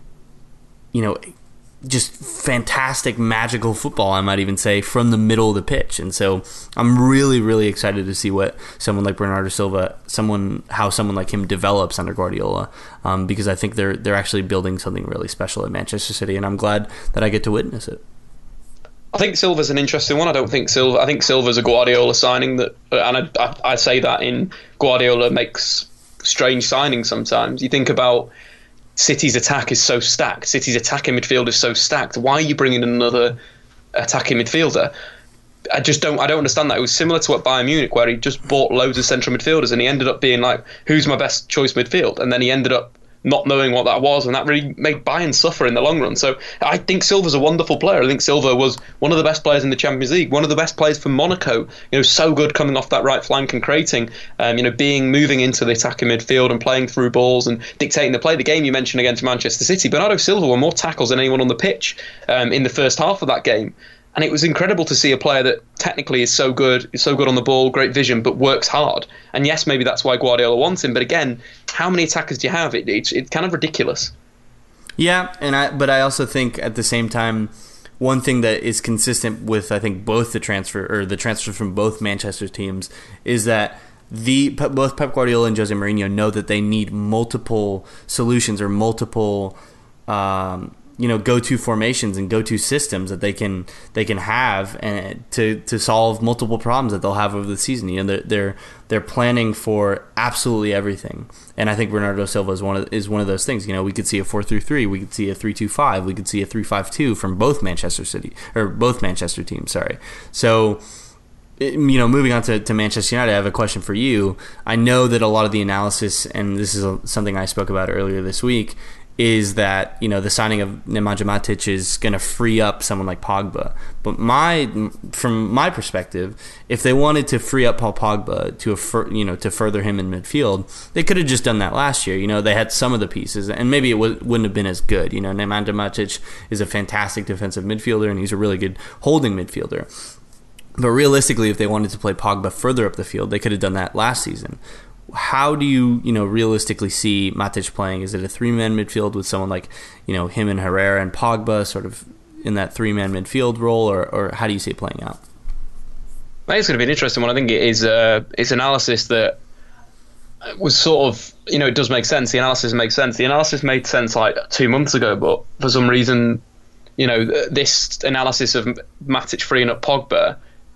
just fantastic, magical football, I might even say, from the middle of the pitch. And so I'm really, really excited to see what someone like Bernardo Silva, how someone like him develops under Guardiola, because I think they're actually building something really special at Manchester City, and I'm glad that I get to witness it. I think Silva's an interesting one. I think Silva's a Guardiola signing and I say that in Guardiola makes strange signings sometimes. You think about City's attack is so stacked. City's attacking midfield is so stacked. Why are you bringing another attacking midfielder? I don't understand that. It was similar to what Bayern Munich, where he just bought loads of central midfielders and he ended up being like, who's my best choice midfield? And then he ended up not knowing what that was, and that really made Bayern suffer in the long run. So I think Silva's a wonderful player. I think Silva was one of the best players in the Champions League, one of the best players for Monaco. So good coming off that right flank and creating, moving into the attacking midfield and playing through balls and dictating the play. The game you mentioned against Manchester City, Bernardo Silva won more tackles than anyone on the pitch in the first half of that game. And it was incredible to see a player that technically is so good on the ball, great vision, but works hard. And yes, maybe that's why Guardiola wants him. But again, how many attackers do you have? It's kind of ridiculous. Yeah, but I also think at the same time, one thing that is consistent with, I think, both the transfers from both Manchester teams is that both Pep Guardiola and Jose Mourinho know that they need multiple solutions or multiple go-to formations and go-to systems that they can have and to solve multiple problems that they'll have over the season. They're planning for absolutely everything, and I think Bernardo Silva is one of those things. We could see a 4-3-3, we could see a 3-2-5, we could see a 3-5-2 from both Manchester teams. Sorry. So, moving on to Manchester United, I have a question for you. I know that a lot of the analysis, and this is something I spoke about earlier this week, is that the signing of Nemanja Matic is going to free up someone like Pogba. But from my perspective, if they wanted to free up Paul Pogba to further him in midfield, they could have just done that last year. They had some of the pieces, and maybe it wouldn't have been as good. Nemanja Matic is a fantastic defensive midfielder, and he's a really good holding midfielder. But realistically, if they wanted to play Pogba further up the field, they could have done that last season. How do you realistically see Matic playing? Is it a three-man midfield with someone like him and Herrera and Pogba sort of in that three-man midfield role, or how do you see it playing out? I think it's going to be an interesting one. I think it is it's analysis that was sort of it does make sense. The analysis makes sense. The analysis made sense like 2 months ago, but for some reason, this analysis of Matic freeing up Pogba,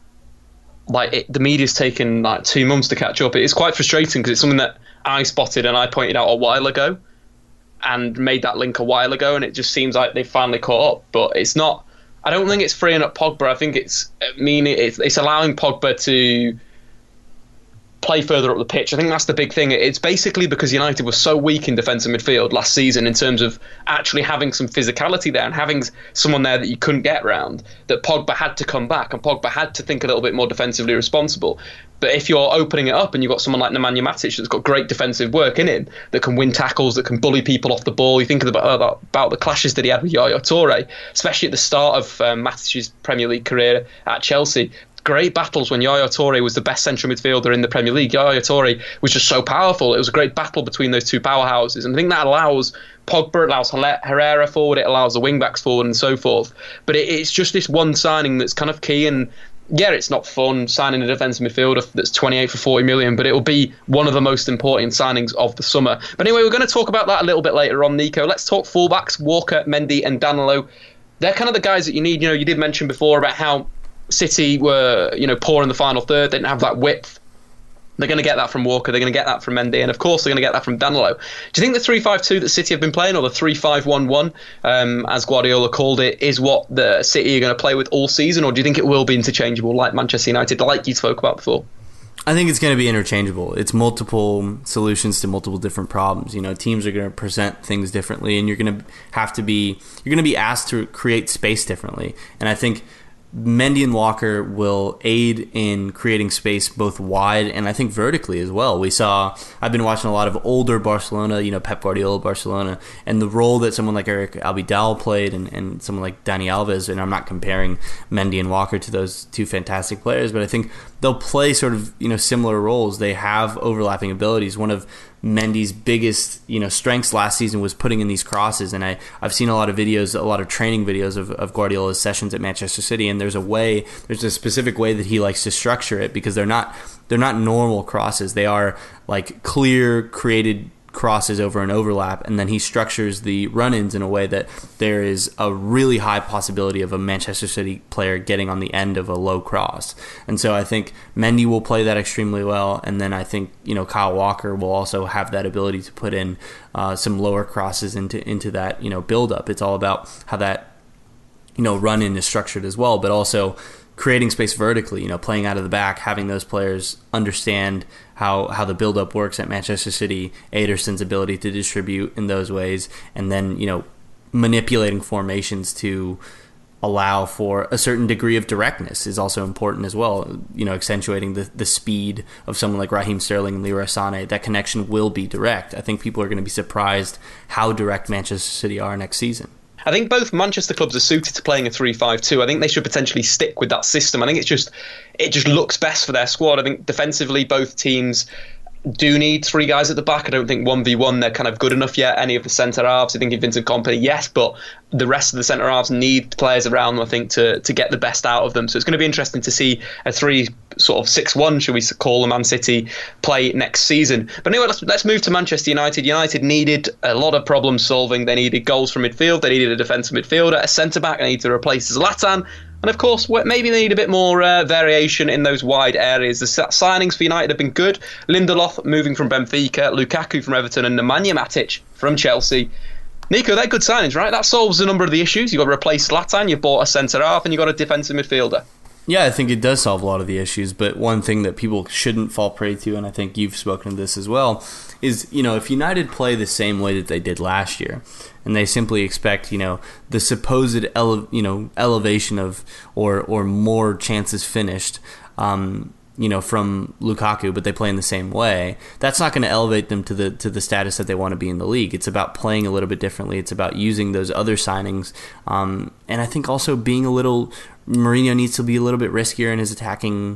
the media's taken 2 months to catch up. It's quite frustrating because it's something that I spotted and I pointed out a while ago and made that link a while ago, and it just seems like they've finally caught up. But it's not. I don't think it's freeing up Pogba. I think it's allowing Pogba to play further up the pitch. I think that's the big thing. It's basically because United was so weak in defensive midfield last season in terms of actually having some physicality there and having someone there that you couldn't get round, that Pogba had to come back and Pogba had to think a little bit more defensively responsible. But if you're opening it up and you've got someone like Nemanja Matic that's got great defensive work in him, that can win tackles, that can bully people off the ball, you think about the clashes that he had with Yaya Toure, especially at the start of Matic's Premier League career at Chelsea. Great battles when Yaya Toure was the best central midfielder in the Premier League. Yaya Toure was just so powerful. It was a great battle between those two powerhouses. And I think that allows Pogba, it allows Herrera forward, it allows the wing-backs forward and so forth. But it's just this one signing that's kind of key. And yeah, it's not fun signing a defensive midfielder that's 28 for 40 million, but it will be one of the most important signings of the summer. But anyway, we're going to talk about that a little bit later on, Nico. Let's talk fullbacks, Walker, Mendy and Danilo. They're kind of the guys that you need. You did mention before about how City were, poor in the final third. They didn't have that width. They're going to get that from Walker. They're going to get that from Mendy. And, of course, they're going to get that from Danilo. Do you think the 3-5-2 that City have been playing, or the 3-5-1-1, as Guardiola called it, is what the City are going to play with all season? Or do you think it will be interchangeable like Manchester United, like you spoke about before? I think it's going to be interchangeable. It's multiple solutions to multiple different problems. Teams are going to present things differently, and you're going to be asked to create space differently. And I think Mendy and Walker will aid in creating space both wide and I think vertically as well. I've been watching a lot of older Barcelona, Pep Guardiola Barcelona, and the role that someone like Eric Abidal played and someone like Dani Alves, and I'm not comparing Mendy and Walker to those two fantastic players, but I think they'll play sort of, similar roles. They have overlapping abilities. One of Mendy's biggest, strengths last season was putting in these crosses, and I've seen a lot of training videos of Guardiola's sessions at Manchester City, and there's a specific way that he likes to structure it, because they're not normal crosses. They are like clear created crosses over an overlap, and then he structures the run-ins in a way that there is a really high possibility of a Manchester City player getting on the end of a low cross. And so I think Mendy will play that extremely well, and then I think Kyle Walker will also have that ability to put in some lower crosses into that build-up. It's all about how that run-in is structured as well, but also creating space vertically, playing out of the back, having those players understand how the build-up works at Manchester City, Ederson's ability to distribute in those ways, and then, manipulating formations to allow for a certain degree of directness is also important as well. Accentuating the speed of someone like Raheem Sterling and Leroy Sané, that connection will be direct. I think people are going to be surprised how direct Manchester City are next season. I think both Manchester clubs are suited to playing a 3-5-2. I think they should potentially stick with that system. I think it just looks best for their squad. I think defensively both teams do need three guys at the back. I don't think 1v1 they're kind of good enough yet. Any of the centre halves, I think Vincent Kompany, yes, but the rest of the centre halves need players around them, I think, to get the best out of them. So it's going to be interesting to see a 3-6-1, should we call, the Man City play next season. But anyway, let's move to Manchester United. United needed a lot of problem solving. They needed goals from midfield. They needed a defensive midfielder, a centre back. They needed to replace Zlatan. And of course, maybe they need a bit more variation in those wide areas. The signings for United have been good. Lindelof moving from Benfica, Lukaku from Everton, and Nemanja Matic from Chelsea. Nico, they're good signings, right? That solves a number of the issues. You've got to replace Zlatan, you've bought a centre-half, and you've got a defensive midfielder. Yeah, I think it does solve a lot of the issues, but one thing that people shouldn't fall prey to, and I think you've spoken to this as well, is, if United play the same way that they did last year, and they simply expect, the supposed elevation of or more chances finished, from Lukaku, but they play in the same way, that's not going to elevate them to the status that they want to be in the league. It's about playing a little bit differently. It's about using those other signings, and I think also Mourinho needs to be a little bit riskier in his attacking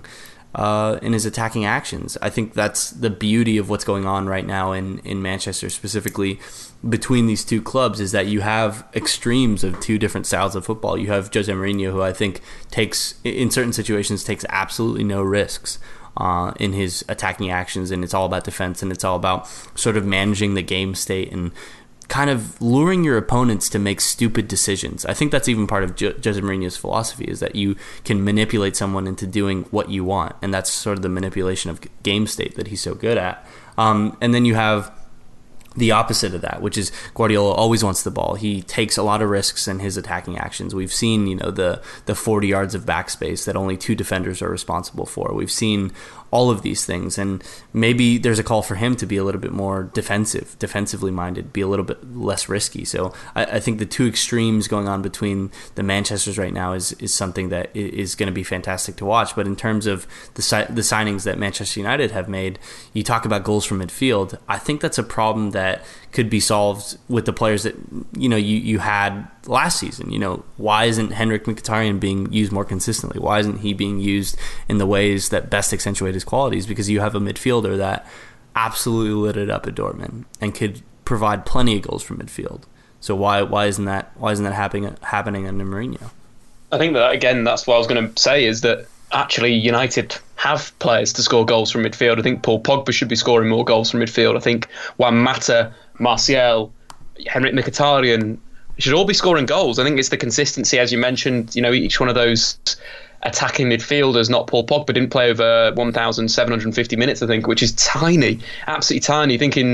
actions. I think that's the beauty of what's going on right now in Manchester, specifically between these two clubs, is that you have extremes of two different styles of football. You have Jose Mourinho, who I think in certain situations takes absolutely no risks in his attacking actions, and it's all about defense, and it's all about sort of managing the game state and kind of luring your opponents to make stupid decisions. I think that's even part of Jose Mourinho's philosophy, is that you can manipulate someone into doing what you want, and that's sort of the manipulation of game state that he's so good at. And then you have the opposite of that, which is Guardiola always wants the ball. He takes a lot of risks in his attacking actions. We've seen, the 40 yards of backspace that only two defenders are responsible for. We've seen all of these things, and maybe there's a call for him to be a little bit more defensively minded, be a little bit less risky. So I think the two extremes going on between the Manchesters right now is something that is going to be fantastic to watch. But in terms of the signings that Manchester United have made, you talk about goals from midfield. I think that's a problem that could be solved with the players that you had last season. Why isn't Henrik Mkhitaryan being used more consistently? Why isn't he being used in the ways that best accentuate his qualities? Because you have a midfielder that absolutely lit it up at Dortmund and could provide plenty of goals from midfield. So why isn't that happening under Mourinho? I think that, again, that's what I was going to say, is that actually United have players to score goals from midfield. I think Paul Pogba should be scoring more goals from midfield. I think Juan Mata, Martial, Henrik Mkhitaryan should all be scoring goals. I think it's the consistency, as you mentioned. Each one of those attacking midfielders, not Paul Pogba, didn't play over 1,750 minutes, I think, which is tiny, absolutely tiny. I think in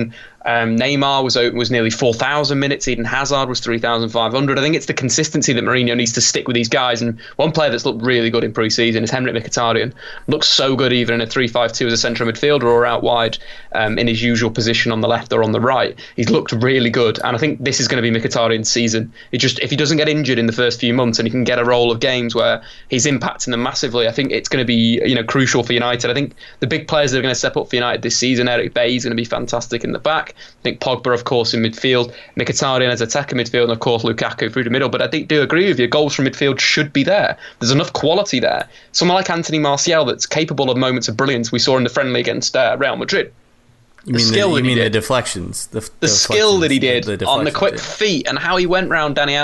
Neymar was nearly 4,000 minutes. Eden Hazard was 3,500. I think it's the consistency that Mourinho needs to stick with these guys. And one player that's looked really good in pre-season is Henrik Mkhitaryan. Looks so good either in a 3-5-2 as a central midfielder or out wide in his usual position on the left or on the right. He's looked really good, and I think this is going to be Mkhitaryan's season. If he doesn't get injured in the first few months and he can get a roll of games where he's impacting them massively, I think it's going to be crucial for United. I think the big players that are going to step up for United this season, Eric Bailly is going to be fantastic in the back. I think Pogba, of course, in midfield, Mkhitaryan as attacker midfield, and of course Lukaku through the middle. But I do agree with you, goals from midfield should be there. There's enough quality there. Someone like Anthony Martial that's capable of moments of brilliance we saw in the friendly against Real Madrid. You mean the deflections? The skill that he did on the quick feet and how he went round Dani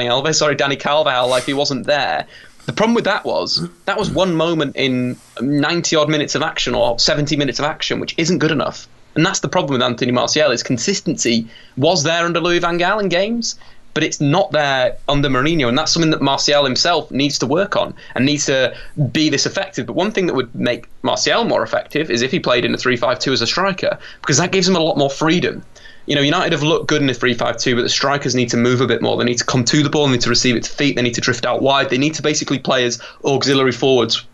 Carvajal like he wasn't there. The problem with that was one moment in 90-odd minutes of action or 70 minutes of action, which isn't good enough. And that's the problem with Anthony Martial. His consistency was there under Louis van Gaal in games, but it's not there under Mourinho, and that's something that Martial himself needs to work on and needs to be this effective. But one thing that would make Martial more effective is if he played in a 3-5-2 as a striker, because that gives him a lot more freedom. United have looked good in a 3-5-2, but the strikers need to move a bit more. They need to come to the ball, they need to receive its feet, they need to drift out wide. They need to basically play as auxiliary forwards,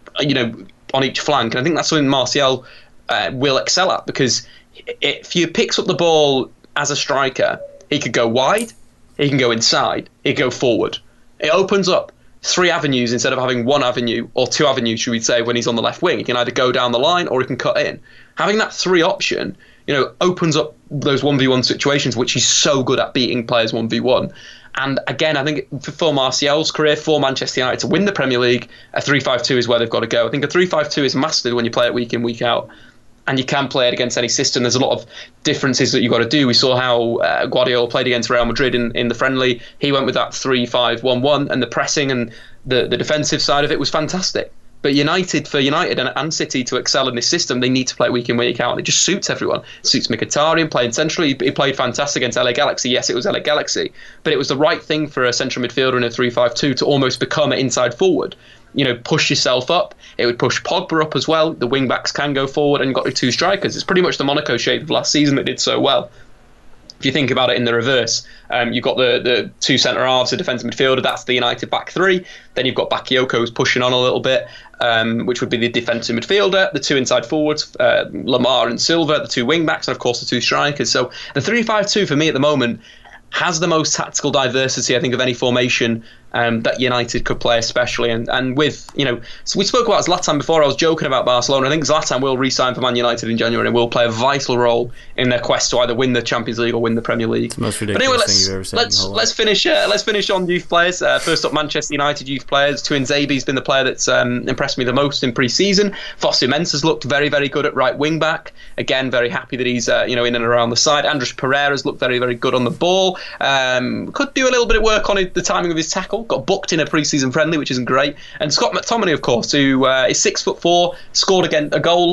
on each flank. And I think that's something Martial will excel at, because if he picks up the ball as a striker, he could go wide, he can go inside, he can go forward. It opens up 3 avenues instead of having 1 avenue, or 2 avenues, should we say, when he's on the left wing. He can either go down the line or he can cut in. Having that 3 option, opens up those 1v1 situations, which he's so good at, beating players 1v1. And again, I think for Martial's career, for Manchester United to win the Premier League, a 3-5-2 is where they've got to go. I think a 3-5-2 is mastered when you play it week in, week out. And you can play it against any system. There's a lot of differences that you've got to do. We saw how Guardiola played against Real Madrid in the friendly. He went with that 3-5-1-1, and the pressing and the defensive side of it was fantastic. But for United and City to excel in this system, they need to play week in, week out. And it just suits everyone. It suits Mkhitaryan playing centrally. He played fantastic against LA Galaxy. Yes, it was LA Galaxy. But it was the right thing for a central midfielder in a 3-5-2 to almost become an inside forward. Push yourself up. It would push Pogba up as well. The wing backs can go forward, and you've got your 2 strikers. It's pretty much the Monaco shape of last season that did so well. If you think about it in the reverse, you've got the 2 centre halves, a defensive midfielder. That's the United back 3. Then you've got Bakayoko who's pushing on a little bit, which would be the defensive midfielder. The 2 inside forwards, Lamar and Silva, the 2 wing backs, and of course the 2 strikers. So the 3-5-2 for me at the moment has the most tactical diversity, I think, of any formation that United could play, especially. And with, so we spoke about Zlatan before. I was joking about Barcelona. I think Zlatan will re-sign for Man United in January and will play a vital role in their quest to either win the Champions League or win the Premier League. It's the most ridiculous thing you've ever said. Let's finish on youth players. First up, Manchester United youth players. Tuanzebe's been the player that's impressed me the most in pre-season. Fosu Mensah's looked very, very good at right wing back. Again, very happy that he's in and around the side. Andres Pereira's looked very, very good on the ball. Could do a little bit of work on the timing of his tackle. Got booked in a pre-season friendly, which isn't great. And Scott McTominay, of course, who is 6'4", scored again a goal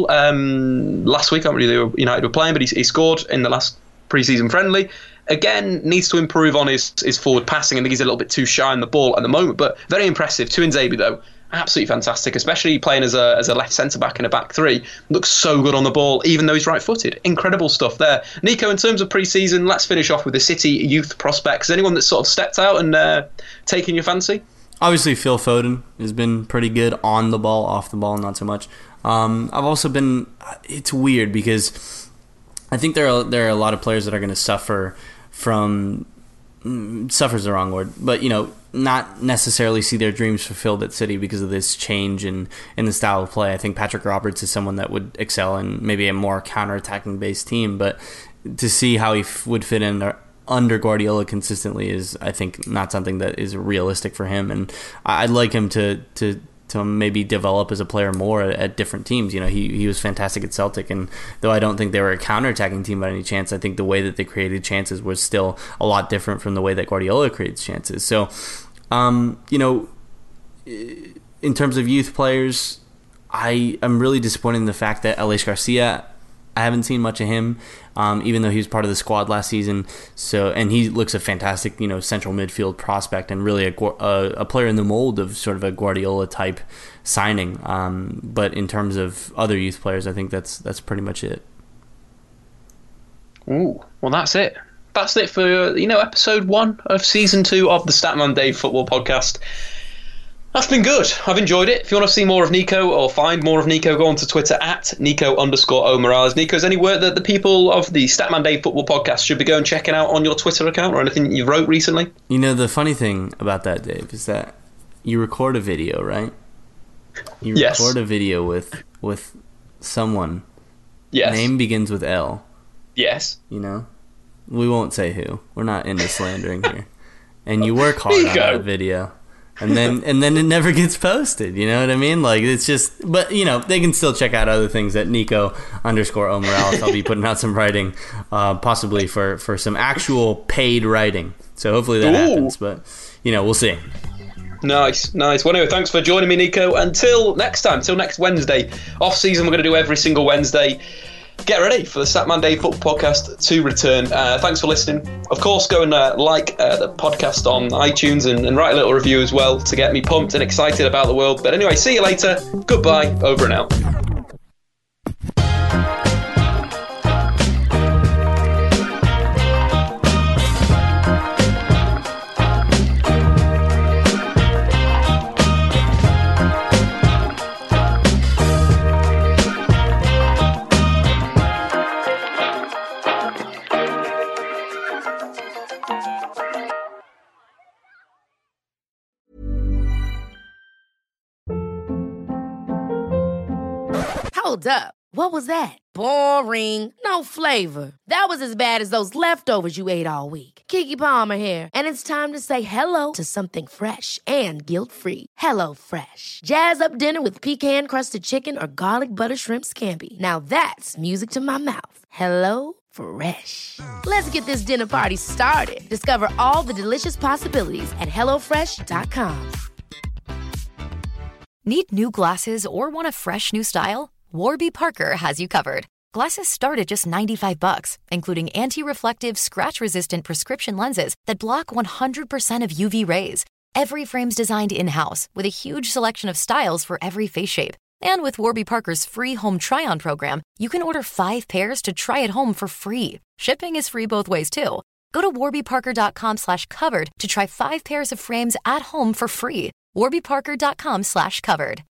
last week. I don't really know who United were playing, but he scored in the last pre-season friendly. Again, needs to improve on his forward passing. I think he's a little bit too shy on the ball at the moment, but very impressive. Tuanzebe, though, absolutely fantastic, especially playing as a left centre-back in a back 3. Looks so good on the ball, even though he's right-footed. Incredible stuff there. Nico, in terms of pre-season, let's finish off with the City youth prospects. Anyone that's sort of stepped out and taken your fancy? Obviously, Phil Foden has been pretty good on the ball, off the ball, not so much. I've also been... It's weird because I think there are a lot of players that are going to suffer from... Suffer's the wrong word, but, not necessarily see their dreams fulfilled at City because of this change in the style of play. I think Patrick Roberts is someone that would excel in maybe a more counter-attacking based team, but to see how he would fit in under Guardiola consistently is, I think, not something that is realistic for him. And I'd like him to maybe develop as a player more at different teams. He was fantastic at Celtic, and though I don't think they were a counter-attacking team by any chance, I think the way that they created chances was still a lot different from the way that Guardiola creates chances. So, in terms of youth players, I am really disappointed in the fact that Aleix Garcia, I haven't seen much of him, even though he was part of the squad last season. So, and he looks a fantastic, central midfield prospect and really a player in the mold of sort of a Guardiola type signing. But in terms of other youth players, I think that's pretty much it. Ooh, well, that's it. That's it for, episode 1 of season 2 of the Statman Dave Football Podcast. That's been good. I've enjoyed it. If you want to see more of Nico or find more of Nico, go on to Twitter at Nico_O_Morales. Nico, is any work that the people of the Statman Dave Football Podcast should be going checking out on your Twitter account or anything that you wrote recently? The funny thing about that, Dave, is that you record a video, right? You Yes. record a video with someone. Yes. Name begins with L. Yes. We won't say who. We're not into slandering here. And you work hard on that video. And then it never gets posted, you know what I mean? Like, it's just, but they can still check out other things at Nico_O_Morales. I'll be putting out some writing, possibly for some actual paid writing. So hopefully that happens, but we'll see. Nice. Well, anyway, thanks for joining me, Nico. Until next time, till next Wednesday. Off season, we're going to do every single Wednesday. Get ready for the Statman Dave Football Podcast to return. Thanks for listening. Of course, go and like the podcast on iTunes and write a little review as well to get me pumped and excited about the world. But anyway, see you later. Goodbye. Over and out. Hold up. What was that? Boring. No flavor. That was as bad as those leftovers you ate all week. Keke Palmer here, and it's time to say hello to something fresh and guilt-free. Hello Fresh. Jazz up dinner with pecan-crusted chicken or garlic butter shrimp scampi. Now that's music to my mouth. Hello Fresh. Let's get this dinner party started. Discover all the delicious possibilities at HelloFresh.com. Need new glasses or want a fresh new style? Warby Parker has you covered. Glasses start at just $95, including anti-reflective, scratch-resistant prescription lenses that block 100% of UV rays. Every frame's designed in-house with a huge selection of styles for every face shape. And with Warby Parker's free home try-on program, you can order 5 pairs to try at home for free. Shipping is free both ways, too. Go to warbyparker.com/covered to try 5 pairs of frames at home for free. warbyparker.com/covered.